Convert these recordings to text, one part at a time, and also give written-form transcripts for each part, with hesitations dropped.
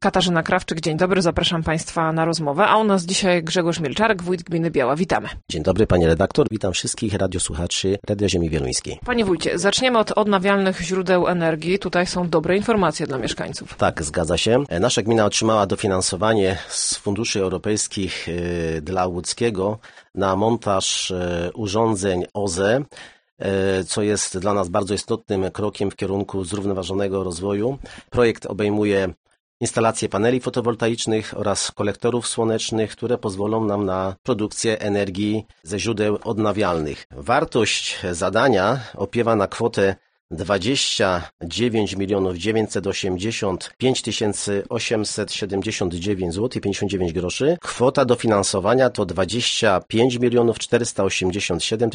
Katarzyna Krawczyk, dzień dobry, zapraszam Państwa na rozmowę, a u nas dzisiaj Grzegorz Milczarek, wójt gminy Biała. Witamy. Dzień dobry, Pani redaktor, witam wszystkich radiosłuchaczy Radia Ziemi Wieluńskiej. Panie wójcie, zaczniemy od odnawialnych źródeł energii. Tutaj są dobre informacje dla mieszkańców. Tak, zgadza się. Nasza gmina otrzymała dofinansowanie z funduszy europejskich dla Łódzkiego na montaż urządzeń OZE, co jest dla nas bardzo istotnym krokiem w kierunku zrównoważonego rozwoju. Projekt obejmuje instalacje paneli fotowoltaicznych oraz kolektorów słonecznych, które pozwolą nam na produkcję energii ze źródeł odnawialnych. Wartość zadania opiewa na kwotę 29 985 879 zł 59 groszy. Kwota dofinansowania to 25 487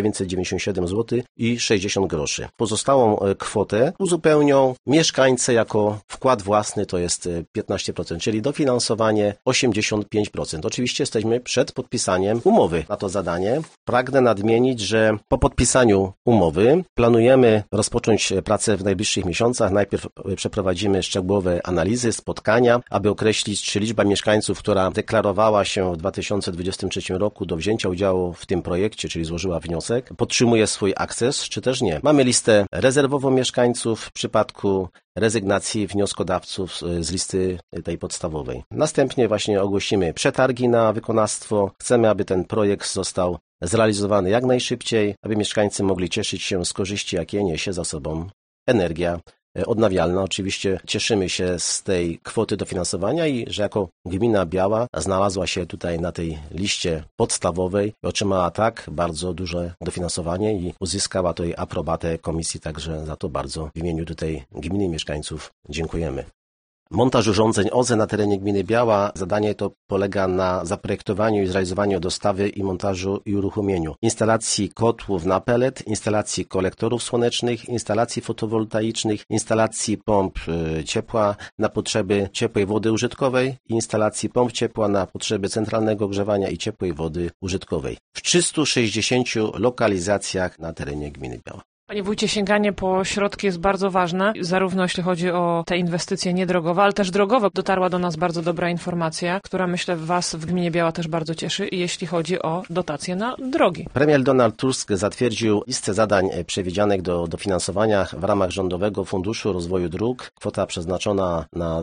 997 zł i 60 groszy. Pozostałą kwotę uzupełnią mieszkańcy jako wkład własny, to jest 15%, czyli dofinansowanie 85%. Oczywiście jesteśmy przed podpisaniem umowy na to zadanie. Pragnę nadmienić, że po podpisaniu umowy planujemy rozpocząć pracę w najbliższych miesiącach. Najpierw przeprowadzimy szczegółowe analizy, spotkania, aby określić, czy liczba mieszkańców, która deklarowała się w 2023 roku do wzięcia udziału w tym projekcie, czyli złożyła wniosek, podtrzymuje swój akces, czy też nie. Mamy listę rezerwową mieszkańców w przypadku rezygnacji wnioskodawców z listy tej podstawowej. Następnie właśnie ogłosimy przetargi na wykonawstwo. Chcemy, aby ten projekt został zrealizowany jak najszybciej, aby mieszkańcy mogli cieszyć się z korzyści, jakie niesie za sobą energia odnawialna. Oczywiście cieszymy się z tej kwoty dofinansowania i że jako gmina Biała znalazła się tutaj na tej liście podstawowej i otrzymała tak bardzo duże dofinansowanie i uzyskała tutaj aprobatę komisji, także za to bardzo w imieniu tutaj gminy i mieszkańców dziękujemy. Montaż urządzeń OZE na terenie gminy Biała. Zadanie to polega na zaprojektowaniu i zrealizowaniu dostawy i montażu i uruchomieniu instalacji kotłów na pelet, instalacji kolektorów słonecznych, instalacji fotowoltaicznych, instalacji pomp ciepła na potrzeby ciepłej wody użytkowej i instalacji pomp ciepła na potrzeby centralnego ogrzewania i ciepłej wody użytkowej w 360 lokalizacjach na terenie gminy Biała. Panie wójcie, sięganie po środki jest bardzo ważne, zarówno jeśli chodzi o te inwestycje niedrogowe, ale też drogowe. Dotarła do nas bardzo dobra informacja, która myślę Was w gminie Biała też bardzo cieszy, jeśli chodzi o dotacje na drogi. Premier Donald Tusk zatwierdził listę zadań przewidzianych do dofinansowania w ramach Rządowego Funduszu Rozwoju Dróg. Kwota przeznaczona na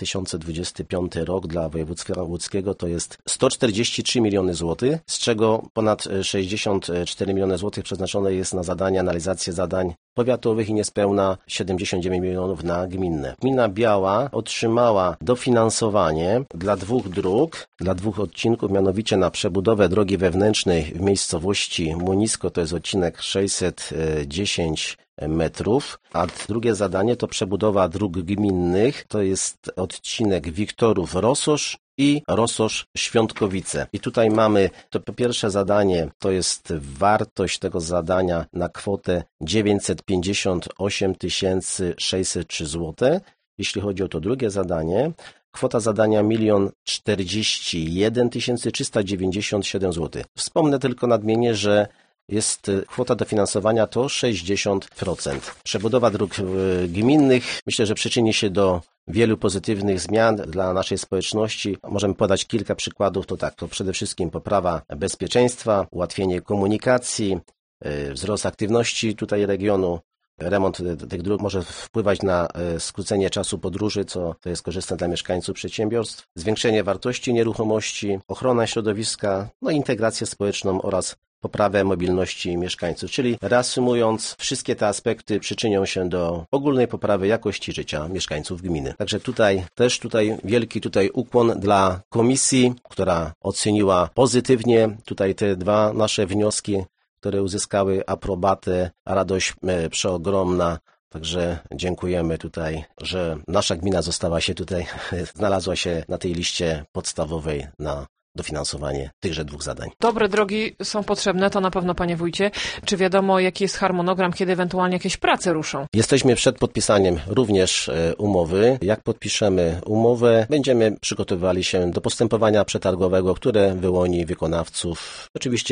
2025 rok dla województwa łódzkiego to jest 143 miliony złotych, z czego ponad 64 miliony złotych przeznaczone jest na zadania, analizację zadań powiatowych i niespełna 79 milionów na gminne. Gmina Biała otrzymała dofinansowanie dla 2 dróg, dla 2 odcinków, mianowicie na przebudowę drogi wewnętrznej w miejscowości Munisko, to jest odcinek 610 metrów, a drugie zadanie to przebudowa dróg gminnych, to jest odcinek Wiktorów-Rososz i Rososz-Świątkowice. I tutaj mamy to pierwsze zadanie, to jest wartość tego zadania na kwotę 958 603 zł. Jeśli chodzi o to drugie zadanie, kwota zadania 1 041 397 zł. Wspomnę tylko nadmienię, że jest kwota dofinansowania to 60%. Przebudowa dróg gminnych myślę, że przyczyni się do wielu pozytywnych zmian dla naszej społeczności. Możemy podać kilka przykładów. To przede wszystkim poprawa bezpieczeństwa, ułatwienie komunikacji, wzrost aktywności tutaj regionu. Remont tych dróg może wpływać na skrócenie czasu podróży, co to jest korzystne dla mieszkańców przedsiębiorstw, zwiększenie wartości nieruchomości, ochrona środowiska, integrację społeczną oraz poprawę mobilności mieszkańców. Czyli reasumując, wszystkie te aspekty przyczynią się do ogólnej poprawy jakości życia mieszkańców gminy. Także wielki ukłon dla komisji, która oceniła pozytywnie te 2 nasze wnioski, które uzyskały aprobatę, radość przeogromna. Także dziękujemy że nasza gmina znalazła się na tej liście podstawowej na dofinansowanie tychże 2 zadań. Dobre drogi są potrzebne, to na pewno, panie wójcie. Czy wiadomo, jaki jest harmonogram, kiedy ewentualnie jakieś prace ruszą? Jesteśmy przed podpisaniem również umowy. Jak podpiszemy umowę, będziemy przygotowywali się do postępowania przetargowego, które wyłoni wykonawców. Oczywiście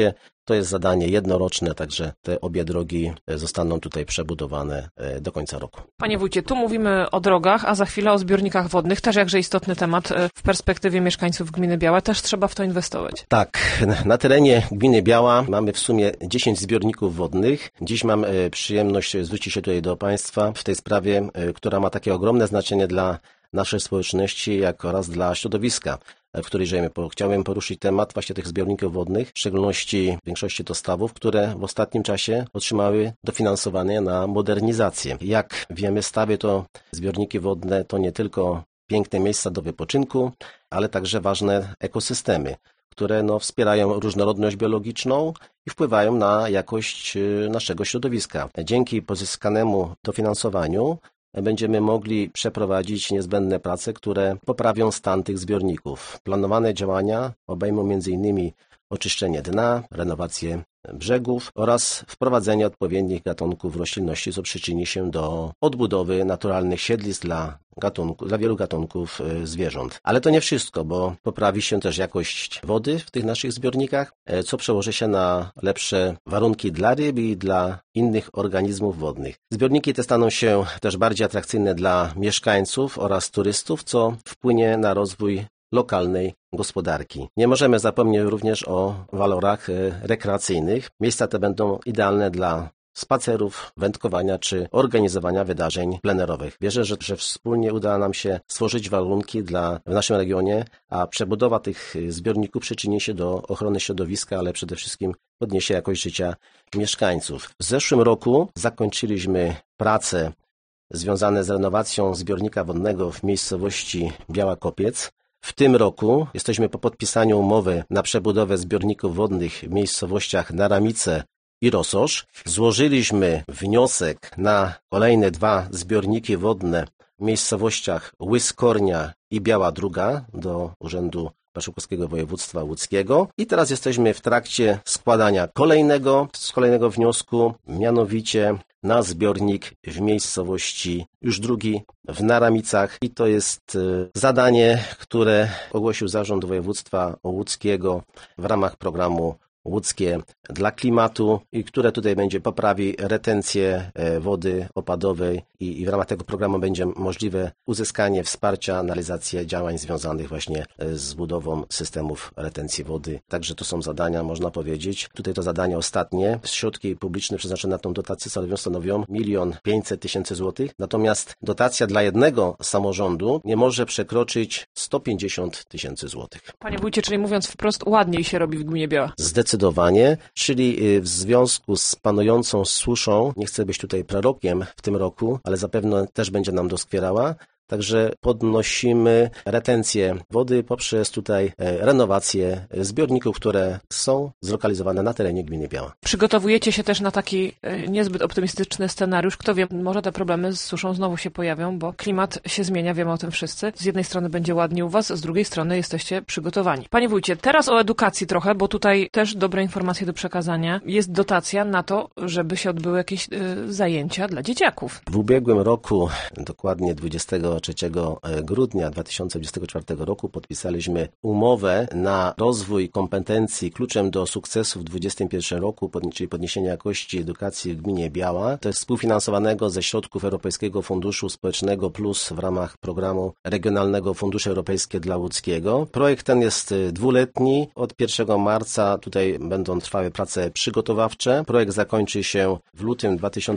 To jest zadanie jednoroczne, także te obie drogi zostaną tutaj przebudowane do końca roku. Panie wójcie, tu mówimy o drogach, a za chwilę o zbiornikach wodnych. Też jakże istotny temat w perspektywie mieszkańców gminy Biała. Też trzeba w to inwestować. Tak, na terenie gminy Biała mamy w sumie 10 zbiorników wodnych. Dziś mam przyjemność zwrócić się tutaj do Państwa w tej sprawie, która ma takie ogromne znaczenie dla naszej społeczności, jak oraz dla środowiska, w której żyjemy. Chciałem poruszyć temat właśnie tych zbiorników wodnych, w szczególności większości to stawów, które w ostatnim czasie otrzymały dofinansowanie na modernizację. Jak wiemy, stawy to zbiorniki wodne to nie tylko piękne miejsca do wypoczynku, ale także ważne ekosystemy, które wspierają różnorodność biologiczną i wpływają na jakość naszego środowiska. Dzięki pozyskanemu dofinansowaniu będziemy mogli przeprowadzić niezbędne prace, które poprawią stan tych zbiorników. Planowane działania obejmą m.in. oczyszczenie dna, renowację brzegów oraz wprowadzenie odpowiednich gatunków roślinności, co przyczyni się do odbudowy naturalnych siedlisk dla wielu gatunków zwierząt. Ale to nie wszystko, bo poprawi się też jakość wody w tych naszych zbiornikach, co przełoży się na lepsze warunki dla ryb i dla innych organizmów wodnych. Zbiorniki te staną się też bardziej atrakcyjne dla mieszkańców oraz turystów, co wpłynie na rozwój lokalnej gospodarki. Nie możemy zapomnieć również o walorach rekreacyjnych. Miejsca te będą idealne dla spacerów, wędkowania czy organizowania wydarzeń plenerowych. Wierzę, że wspólnie uda nam się stworzyć warunki w naszym regionie, a przebudowa tych zbiorników przyczyni się do ochrony środowiska, ale przede wszystkim podniesie jakość życia mieszkańców. W zeszłym roku zakończyliśmy prace związane z renowacją zbiornika wodnego w miejscowości Biała Kopiec. W tym roku jesteśmy po podpisaniu umowy na przebudowę zbiorników wodnych w miejscowościach Naramice i Rososz. Złożyliśmy wniosek na kolejne 2 zbiorniki wodne w miejscowościach Łyskornia i Biała Druga do Urzędu Marszałkowskiego Województwa Łódzkiego. I teraz jesteśmy w trakcie składania kolejnego wniosku, mianowicie na zbiornik w miejscowości już drugi w Naramicach i to jest zadanie, które ogłosił Zarząd Województwa Łódzkiego w ramach programu Łódzkie dla klimatu i które tutaj poprawi retencję wody opadowej i w ramach tego programu będzie możliwe uzyskanie wsparcia na realizację działań związanych właśnie z budową systemów retencji wody. Także to są zadania, można powiedzieć. Tutaj to zadanie ostatnie. Środki publiczne przeznaczone na tą dotację stanowią 1 500 000 złotych. Natomiast dotacja dla jednego samorządu nie może przekroczyć 150 000 złotych. Panie wójcie, czyli mówiąc wprost, ładniej się robi w gminie Biała. Zdecydowanie, czyli w związku z panującą suszą, nie chcę być tutaj prorokiem w tym roku, ale zapewne też będzie nam doskwierała, także podnosimy retencję wody poprzez tutaj renowację zbiorników, które są zlokalizowane na terenie gminy Biała. Przygotowujecie się też na taki niezbyt optymistyczny scenariusz. Kto wie, może te problemy z suszą znowu się pojawią, bo klimat się zmienia, wiemy o tym wszyscy. Z jednej strony będzie ładnie u Was, z drugiej strony jesteście przygotowani. Panie wójcie, teraz o edukacji trochę, bo tutaj też dobre informacje do przekazania. Jest dotacja na to, żeby się odbyły jakieś zajęcia dla dzieciaków. W ubiegłym roku, dokładnie 23 grudnia 2024 roku podpisaliśmy umowę na rozwój kompetencji kluczem do sukcesu w 2021 roku, czyli podniesienia jakości edukacji w gminie Biała. To jest współfinansowanego ze środków Europejskiego Funduszu Społecznego Plus w ramach programu Regionalnego Funduszu Europejskiego dla Łódzkiego. Projekt ten jest 2-letni. Od 1 marca tutaj będą trwały prace przygotowawcze. Projekt zakończy się w lutym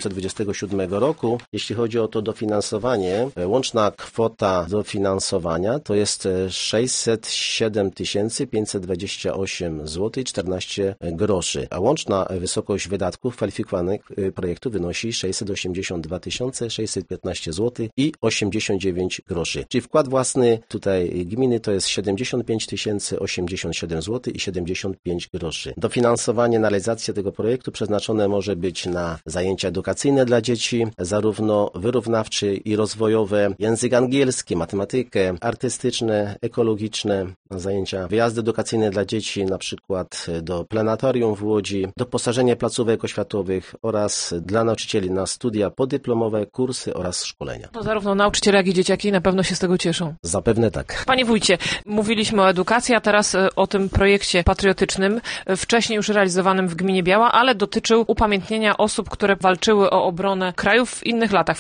2027 roku. Jeśli chodzi o to dofinansowanie, łączna kwota dofinansowania to jest 607 528 zł i 14 groszy, a łączna wysokość wydatków kwalifikowanych projektu wynosi 682 615 zł i 89 groszy. Czyli wkład własny tutaj gminy to jest 75 087 zł i 75 groszy. Dofinansowanie na realizację tego projektu przeznaczone może być na zajęcia edukacyjne dla dzieci, zarówno wyrównawcze i rozwojowe, językowe, język angielski, matematykę, artystyczne, ekologiczne zajęcia, wyjazdy edukacyjne dla dzieci, na przykład do planetarium w Łodzi, doposażenie placówek oświatowych oraz dla nauczycieli na studia podyplomowe, kursy oraz szkolenia. To zarówno nauczyciele, jak i dzieciaki na pewno się z tego cieszą. Zapewne tak. Panie wójcie, mówiliśmy o edukacji, a teraz o tym projekcie patriotycznym, wcześniej już realizowanym w gminie Biała, ale dotyczył upamiętnienia osób, które walczyły o obronę kraju w innych latach, w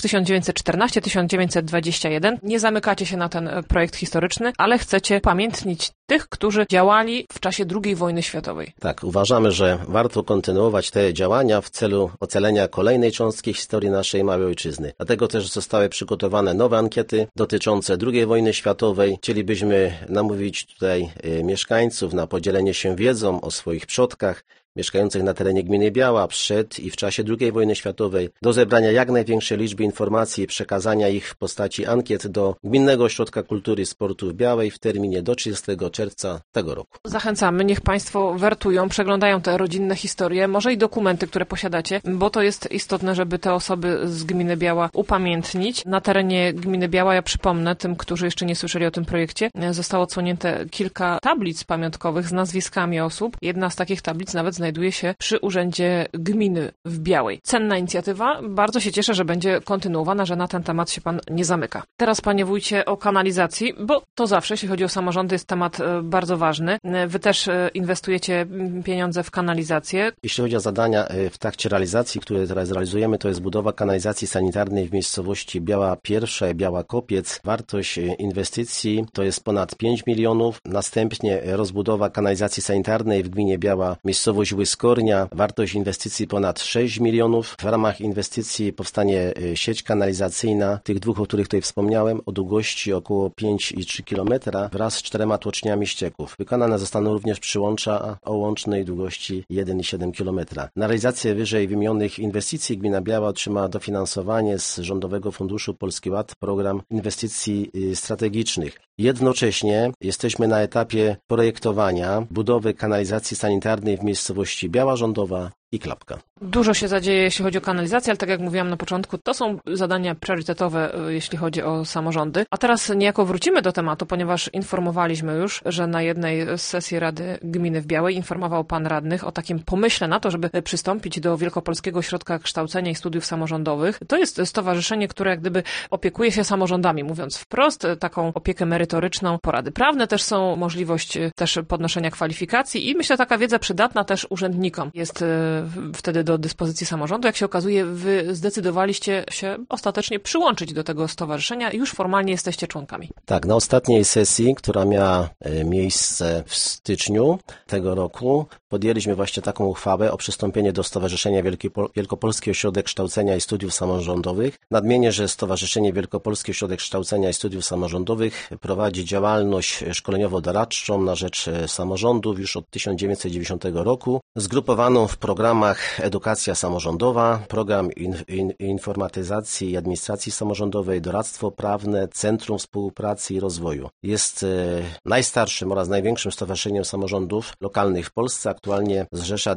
1914-1921. Nie zamykacie się na ten projekt historyczny, ale chcecie upamiętnić tych, którzy działali w czasie II wojny światowej. Tak, uważamy, że warto kontynuować te działania w celu ocalenia kolejnej cząstki historii naszej małej ojczyzny. Dlatego też zostały przygotowane nowe ankiety dotyczące II wojny światowej. Chcielibyśmy namówić tutaj mieszkańców na podzielenie się wiedzą o swoich przodkach mieszkających na terenie gminy Biała przed i w czasie II wojny światowej, do zebrania jak największej liczby informacji i przekazania ich w postaci ankiet do Gminnego Ośrodka Kultury i Sportu w Białej w terminie do 30 czerwca tego roku. Zachęcamy, niech Państwo wertują, przeglądają te rodzinne historie, może i dokumenty, które posiadacie, bo to jest istotne, żeby te osoby z gminy Biała upamiętnić. Na terenie gminy Biała, ja przypomnę tym, którzy jeszcze nie słyszeli o tym projekcie, zostało odsłonięte kilka tablic pamiątkowych z nazwiskami osób. Jedna z takich tablic nawet znajduje się przy Urzędzie Gminy w Białej. Cenna inicjatywa. Bardzo się cieszę, że będzie kontynuowana, że na ten temat się Pan nie zamyka. Teraz, Panie Wójcie, o kanalizacji, bo to zawsze, jeśli chodzi o samorządy, jest temat bardzo ważny. Wy też inwestujecie pieniądze w kanalizację. Jeśli chodzi o zadania w trakcie realizacji, które teraz realizujemy, to jest budowa kanalizacji sanitarnej w miejscowości Biała Pierwsza i Biała Kopiec. Wartość inwestycji to jest ponad 5 milionów. Następnie rozbudowa kanalizacji sanitarnej w gminie Biała, miejscowość Łyskornia. Wartość inwestycji ponad 6 milionów. W ramach inwestycji powstanie sieć kanalizacyjna, tych dwóch, o których tutaj wspomniałem, o długości około 5,3 km wraz z 4 tłoczniami ścieków. Wykonane zostaną również przyłącza o łącznej długości 1,7 km. Na realizację wyżej wymienionych inwestycji gmina Biała otrzyma dofinansowanie z Rządowego Funduszu Polski Ład, program inwestycji strategicznych. Jednocześnie jesteśmy na etapie projektowania budowy kanalizacji sanitarnej w miejscowości Biała Rządowa i Klapka. Dużo się zadzieje, jeśli chodzi o kanalizację, ale tak jak mówiłam na początku, to są zadania priorytetowe, jeśli chodzi o samorządy. A teraz niejako wrócimy do tematu, ponieważ informowaliśmy już, że na jednej z sesji Rady Gminy w Białej informował Pan radnych o takim pomyśle na to, żeby przystąpić do Wielkopolskiego Ośrodka Kształcenia i Studiów Samorządowych. To jest stowarzyszenie, które jak gdyby opiekuje się samorządami, mówiąc wprost, taką opiekę merytoryczną, porady prawne też są, możliwość też podnoszenia kwalifikacji i myślę, taka wiedza przydatna też urzędnikom jest wtedy do dyspozycji samorządu. Jak się okazuje, wy zdecydowaliście się ostatecznie przyłączyć do tego stowarzyszenia i już formalnie jesteście członkami. Tak, na ostatniej sesji, która miała miejsce w styczniu tego roku, podjęliśmy właśnie taką uchwałę o przystąpienie do Stowarzyszenia Wielkopolski Ośrodek Kształcenia i Studiów Samorządowych. Nadmienię, że Stowarzyszenie Wielkopolski Ośrodek Kształcenia i Studiów Samorządowych prowadzi działalność szkoleniowo-doradczą na rzecz samorządów już od 1990 roku, zgrupowaną w programach Edukacja Samorządowa, Program Informatyzacji i Administracji Samorządowej, Doradztwo Prawne, Centrum Współpracy i Rozwoju. Jest najstarszym oraz największym stowarzyszeniem samorządów lokalnych w Polsce. Aktualnie zrzesza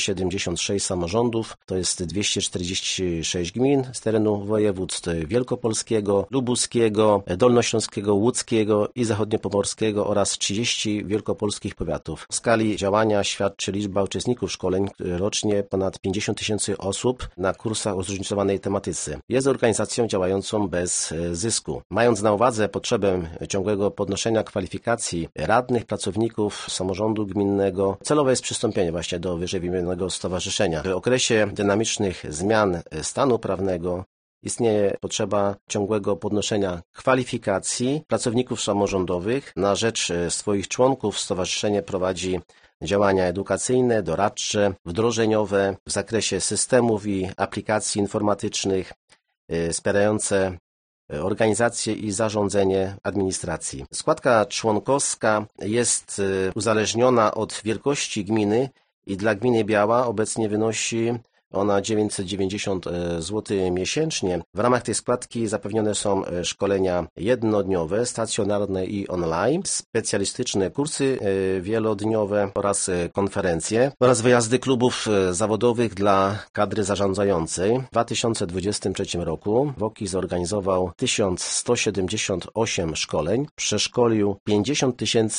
276 samorządów, to jest 246 gmin z terenu województw wielkopolskiego, lubuskiego, dolnośląskiego, łódzkiego i zachodniopomorskiego oraz 30 wielkopolskich powiatów. W skali działania świadczy liczba uczestników szkoleń rocznie ponad 50 000 osób na kursach o zróżnicowanej tematyce. Jest organizacją działającą bez zysku. Mając na uwadze potrzebę ciągłego podnoszenia kwalifikacji radnych, pracowników samorządu gminnego, celowe jest przystąpienie właśnie do wyżej wymienionego stowarzyszenia. W okresie dynamicznych zmian stanu prawnego istnieje potrzeba ciągłego podnoszenia kwalifikacji pracowników samorządowych. Na rzecz swoich członków stowarzyszenie prowadzi działania edukacyjne, doradcze, wdrożeniowe w zakresie systemów i aplikacji informatycznych wspierające organizację i zarządzanie administracji. Składka członkowska jest uzależniona od wielkości gminy i dla gminy Biała obecnie wynosi ona 990 zł miesięcznie. W ramach tej składki zapewnione są szkolenia jednodniowe, stacjonarne i online, specjalistyczne kursy wielodniowe oraz konferencje oraz wyjazdy klubów zawodowych dla kadry zarządzającej. W 2023 roku WOKiS zorganizował 1178 szkoleń, przeszkolił 50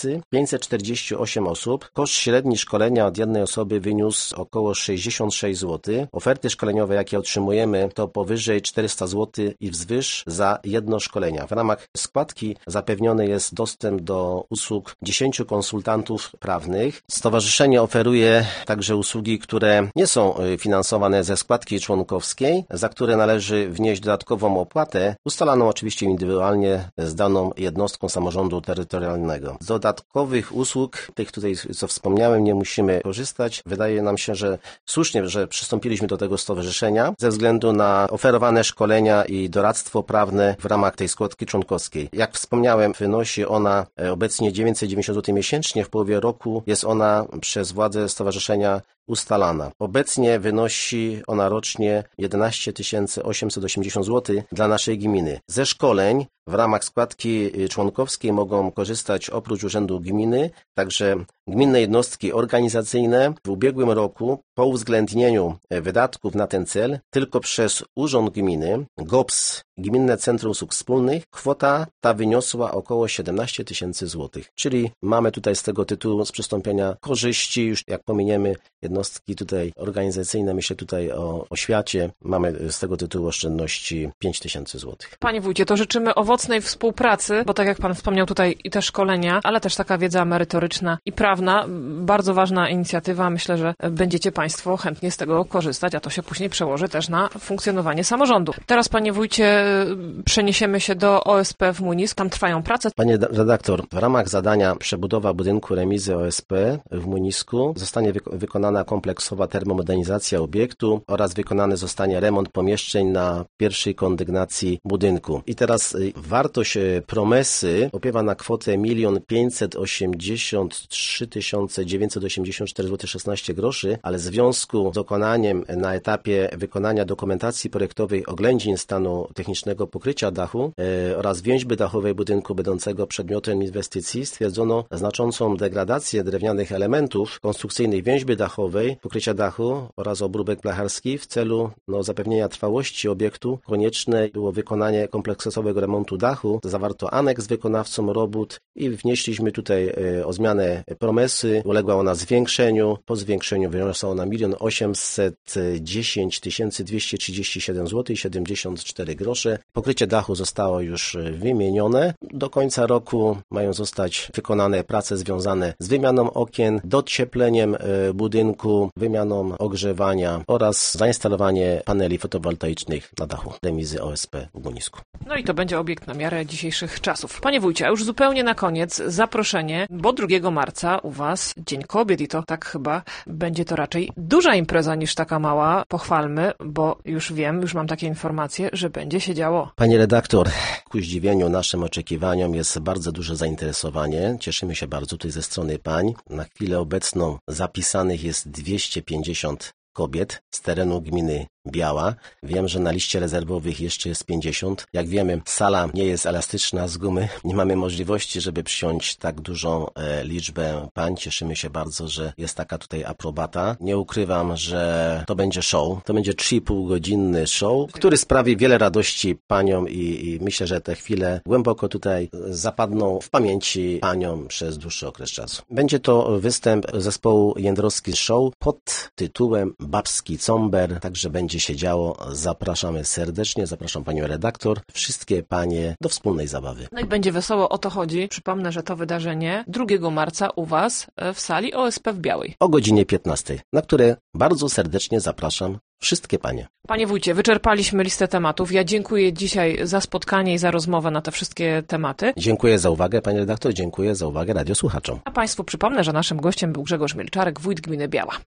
548 osób. Koszt średni szkolenia od jednej osoby wyniósł około 66 zł. Oferty szkoleniowe, jakie otrzymujemy, to powyżej 400 zł i wzwyż za jedno szkolenia. W ramach składki zapewniony jest dostęp do usług 10 konsultantów prawnych. Stowarzyszenie oferuje także usługi, które nie są finansowane ze składki członkowskiej, za które należy wnieść dodatkową opłatę, ustalaną oczywiście indywidualnie z daną jednostką samorządu terytorialnego. Z dodatkowych usług, tych tutaj, co wspomniałem, nie musimy korzystać. Wydaje nam się, że słusznie, że przystąpiliśmy do tego stowarzyszenia ze względu na oferowane szkolenia i doradztwo prawne w ramach tej składki członkowskiej. Jak wspomniałem, wynosi ona obecnie 990 zł miesięcznie. W połowie roku jest ona przez władze stowarzyszenia ustalana. Obecnie wynosi ona rocznie 11 880 zł dla naszej gminy. Ze szkoleń w ramach składki członkowskiej mogą korzystać oprócz Urzędu Gminy także gminne jednostki organizacyjne. W ubiegłym roku po uwzględnieniu wydatków na ten cel tylko przez Urząd Gminy, GOPS, Gminne Centrum Usług Wspólnych, kwota ta wyniosła około 17 000 złotych. Czyli mamy tutaj z tego tytułu z przystąpienia korzyści, już jak pominiemy jednostki tutaj organizacyjne, myślę tutaj o oświacie, mamy z tego tytułu oszczędności 5 000 złotych. Panie wójcie, to życzymy owocnej współpracy, bo tak jak pan wspomniał tutaj i te szkolenia, ale też taka wiedza merytoryczna i prawna, bardzo ważna inicjatywa. Myślę, że będziecie państwo chętnie z tego korzystać, a to się później przełoży też na funkcjonowanie samorządu. Teraz, panie wójcie, przeniesiemy się do OSP w Młynisku. Tam trwają prace. Panie redaktor, w ramach zadania przebudowa budynku remizy OSP w Młynisku zostanie wykonana kompleksowa termomodernizacja obiektu oraz wykonany zostanie remont pomieszczeń na pierwszej kondygnacji budynku. I teraz wartość promesy opiewa na kwotę 1 583 984 zł 16 groszy, ale w związku z dokonaniem na etapie wykonania dokumentacji projektowej oględzin stanu technicznego pokrycia dachu oraz więźby dachowej budynku będącego przedmiotem inwestycji stwierdzono znaczącą degradację drewnianych elementów konstrukcyjnych więźby dachowej, pokrycia dachu oraz obróbek blacharski. W celu zapewnienia trwałości obiektu konieczne było wykonanie kompleksowego remontu dachu. Zawarto aneks wykonawcom robót i wnieśliśmy tutaj o zmianę promesy. Uległa ona zwiększeniu. Po zwiększeniu wyniosła ona 1 810 237 zł i 74 grosze. Pokrycie dachu zostało już wymienione. Do końca roku mają zostać wykonane prace związane z wymianą okien, dociepleniem budynku, wymianą ogrzewania oraz zainstalowanie paneli fotowoltaicznych na dachu remizy OSP w Młynisku. No i to będzie obiekt na miarę dzisiejszych czasów. Panie wójcie, a już zupełnie na koniec zaproszenie, bo 2 marca u was Dzień Kobiet i to tak chyba będzie to raczej duża impreza niż taka mała. Pochwalmy, bo już wiem, już mam takie informacje, że będzie się działo. Panie redaktor, ku zdziwieniu naszym oczekiwaniom jest bardzo duże zainteresowanie. Cieszymy się bardzo tutaj ze strony pań. Na chwilę obecną zapisanych jest 250 kobiet z terenu gminy Biała. Wiem, że na liście rezerwowych jeszcze jest 50. Jak wiemy, sala nie jest elastyczna z gumy. Nie mamy możliwości, żeby przyjąć tak dużą liczbę pań. Cieszymy się bardzo, że jest taka tutaj aprobata. Nie ukrywam, że to będzie show. To będzie 3,5-godzinny show, który sprawi wiele radości paniom i myślę, że te chwile głęboko tutaj zapadną w pamięci paniom przez dłuższy okres czasu. Będzie to występ zespołu Jędrowski Show pod tytułem Babski Comber, także będzie się działo. Zapraszamy serdecznie, zapraszam panią redaktor, wszystkie panie do wspólnej zabawy. No i będzie wesoło, o to chodzi. Przypomnę, że to wydarzenie 2 marca u was w sali OSP w Białej. O godzinie 15, na które bardzo serdecznie zapraszam wszystkie panie. Panie wójcie, wyczerpaliśmy listę tematów. Ja dziękuję dzisiaj za spotkanie i za rozmowę na te wszystkie tematy. Dziękuję za uwagę, panie redaktor, dziękuję za uwagę radiosłuchaczom. A państwu przypomnę, że naszym gościem był Grzegorz Mielczarek, wójt gminy Biała.